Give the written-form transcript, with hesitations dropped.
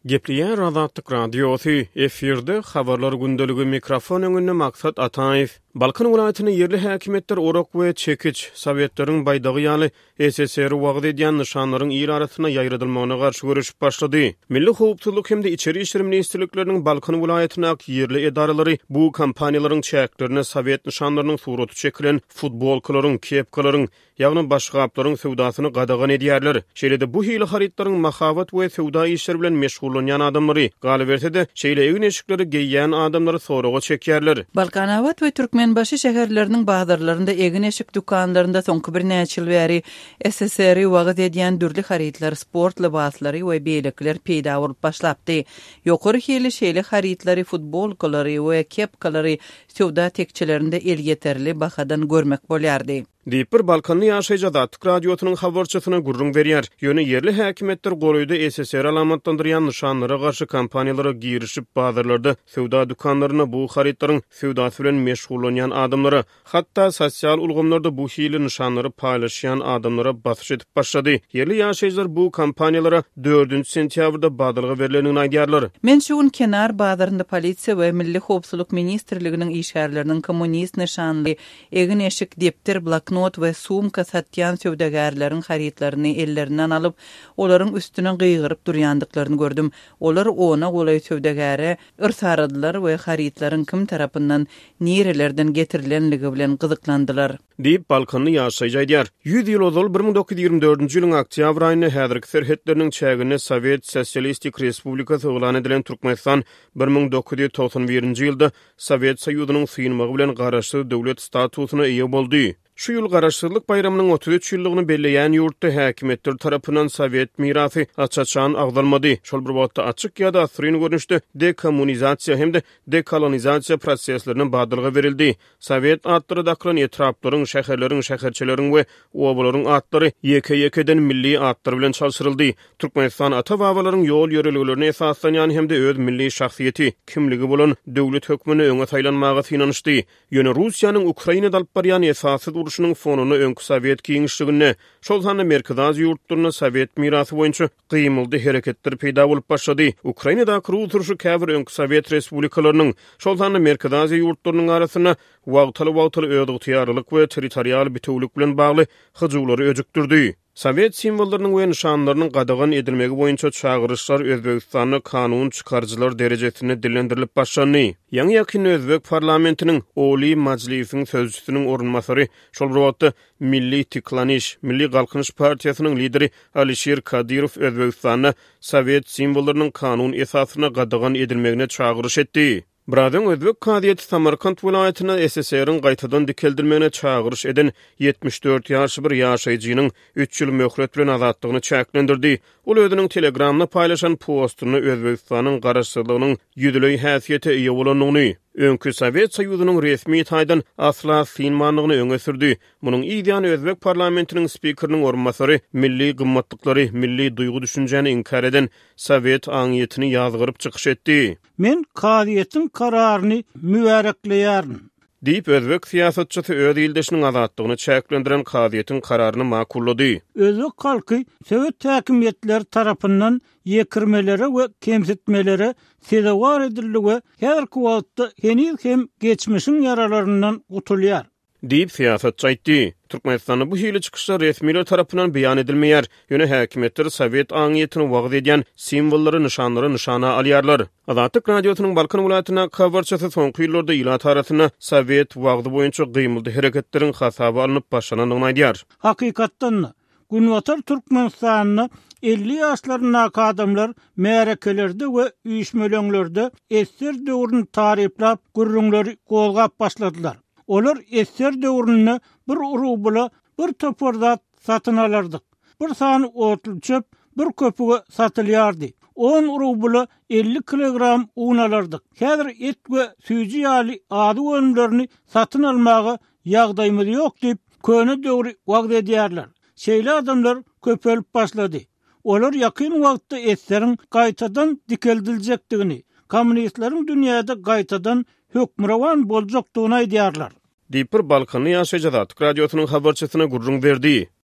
Gepliýär Azatlyk radiosu efirde habarlar gündöligi mikrofon öňünde maksat Ataýew. Balkan welaýatyny yerli häkimetler orak we çekiç Sowetlaryň baýdagy ýaly SSR wagt edýän nişanlaryň ýer arasyna ýaýradylmagyna garşy görüşip başlady. Milli howpsuzlyk hemde içeri işler ministrlikleriniň Balkan welaýatyna ýerli edaralary bu kompaniýalaryň çäklerine Sowet nişanlarynyň suraty çekilen futbolkalaryň, kepkalaryň ýagny başga aplaryň sowdasyny gadagan edýärler. Şeýlede bu hili haritlaryň mahawat we sowda işleri bilen meşgullanýan adamlary galyberse-de şeýle egin eşikleri geýýän adamlary soraga çekýärler. Balkanawat we Türkmenbaşy şäherleriniň bazarlarynda egin eşik dukanlarynda soňky bir näçe ýyl bäri SSR wagt edýän dürli haritlar, sport libaslary we beýlekler peýda bolup başlapdy. Ýokary hili şeýle haritlary, futbolkalary we kepkalary sowda tekçilerinde el ýeterli bahadan görmek bolýardy. Diýip Balkanly ýaşaýjy Azatlyk radiosynyň habarçysyna gurrun berýär. Ýöne yerli häkimetler goraýda SSR alamatlandyrýan nişanlara garşy kompaniýalara girişip bazarlarda sowda dukanlaryna bu haritlaryň sowdasy bilen meşgullanýan adamlara, hatda sosial ulgamlarda bu hili nişanlary paýlaşýan adamlara basyş edip başlady. Yerli ýaşaýjylar bu kompaniýalara 4 sentýabrda badalga berilenini aýdýarlar. Men şuň kenar bazarynda polisiýa we Milli howpsuzlyk ministrliginiň işgärleriniň kommunist nişanly egin eşik depter not we sumka satýan sowdagarlaryň haritlaryny ellerinden alyp, olaryň üstüne gıýgyryp durýandyklaryny gördüm. Olar ona golay sowdagary ırsaradylar we haritlaryň kim tarapyndan nirelerden getirilenligi bilen gyzyklandylar. Diýip Balkanly ýaşaýjy aýdýar. 100 ýyl ozal 1924-nji ýylyň oktýabr aýyny häzirki serhetleriniň çägine Sowet Sosialistik Respublikasy elan edilen Türkmenistan 1991-nji ýylda Sowet Soýuzynyň synmagy bilen garaşly döwlet statusyna eýe boldy. Şu ýyl garaşdyrlyk bayramynyň 33 ýyllygyny belleýän ýurtda häkimetler tarapyndan Sowet mirasy açaçan agdalmady. Şol bir wagtda açyk ýa-da asryn görnüşde dekommunizasiýa hemde dekolonizasiýa proseslerine badalga berildi. Sowet adlary daklan etraplaryň, şäherleriň, şäherçileriň we obalaryň adlary ýeke-ýekeden milli adlar bilen çalşyryldy. Türkmenistan ata-babalaryň ýol ýöreliglerini esaslanýan hemde öz milli şahsiýeti, kimligi bolan döwlet hökmüne öňe taýlanmaga synanyşdy. Ýöne Russiýanyň Ukrainada alyp barýan esasy uruşunyň fonuny öňkü Sowet giňişligine, şol sany merkez ýurtlaryna Sowet mirasy boýunça gymyldy hereketler peýda bolup başlady. Ukrainada kuruluşy käbir öňkü Sowet respublikalarynyň şol sany merkez ýurtlarynyň arasyna wagtaly öýdüg tiýarlyk we territorial bütünlük bilen bagly hyjulary öjükdirdi. Sowet simwollarynyň we nişanlarynyň gadagan edilmegi boýunça çağırışlar Özbegistanyň kanun çykarjylar derejesine dillendirilip başlandy. Ýa-ni ýakyn Özbek parlamentiniň Oli Majlisiň sözçüsiniň orunmasary şol bir wagtda Milli Tiklaniş, Milli Galkynyş partiýasynyň lideri Alisher Kadyrow Özbegistanyň Sowet simwollarynyň kanun esasyna gadagan edilmegine çağırış etdi. Bradan Özbek Kadiýeti Samarkand welaýatyna SSR-iň gaýtadan dikeldirmegine çağırış eden 74 ýaşly bir ýaşaýjynyň 3 ýyl möhlet bilen azatlygyny çäklendirdi. Ol özüniň Telegramna paýlaşan postuny Özbegistanyň garaşsyzlygynyň ýüdüli häsiýete eýe bolanyny, öňkü Sowet Soýuzynyň resmi taýdan asla synmanlygyny öňe sürdi. Munyň ideýany Özbek parlamentiniň spikeriniň orunmasary milli gymmatlyklary, milli duýgu düşünjeni inkar eden Sowet aňyetini ýazgyryp çykyş etdi. Men Kadiýetiň kararyny mübarekleýärmi diýip Özbek siýasatçysy öz ýyldaşynyň azatlygyny çäklendiren Kadiýetiň kararyny makullady. Özbek halky Sowet häkimetleri tarapyndan ýekirmelere we kemsitmelere sezewar edildi, häzirki wagtda hem geçmişiň yaralaryndan gutulýar. Diýip siýasatçy aýtdy. Türkmenistanyň bu hili çykyşlar resmiler tarapyndan beýan edilmeýär. Ýöne häkimetler Sowet aňyetini wagt edýän simwollary, nişanlary nişana alýarlar. Azatlyk radiosynyň Balkan welaýatyna habarçysy soňky ýyllarda ýylat arasyna Sowet wagty boýunça gymyldy hereketleriň hasaby alınıp başlananyny aýdýar. Hakykatdan Günwatar Türkmenistanyny 50 ýaşlaryna adamlar märekelerde we üýşmeleňlerde esser döwrüni taryplap, gurrunlary golgap başladylar. Olar esser döwrüne bir rubla, bir topordat satyn alardyk. Bir sany otly çöp, bir köpüge satylýardy. 10 rubla 50 kilogram un alardyk. Häzir et we süýji ýaly ady önümlerini satyn almaga ýagdaýymyz ýok diýip köne döwri wagt edýärler. Şeýle adamlar köpelip başlady. Olar ýakyn wagtda etseriň gaýtadan dikeldilejekdigini, kommunistlaryň dünýäde gaýtadan hökmrawan boljakdygyny aýdýarlar. Diýip Balkanly ýaşaýjy Azatlyk radiosynyň habarçysyna gurrun berdi.